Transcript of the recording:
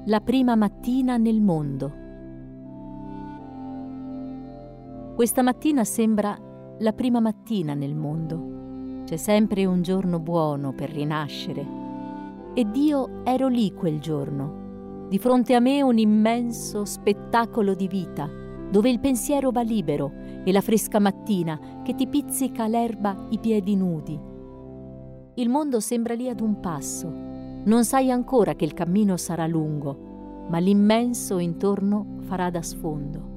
La prima mattina nel mondo. Questa mattina sembra la prima mattina nel mondo. C'è sempre un giorno buono per rinascere. Ed io ero lì quel giorno. Di fronte a me un immenso spettacolo di vita, dove il pensiero va libero e la fresca mattina che ti pizzica l'erba i piedi nudi. Il mondo sembra lì ad un passo. Non sai ancora che il cammino sarà lungo, ma l'immenso intorno farà da sfondo.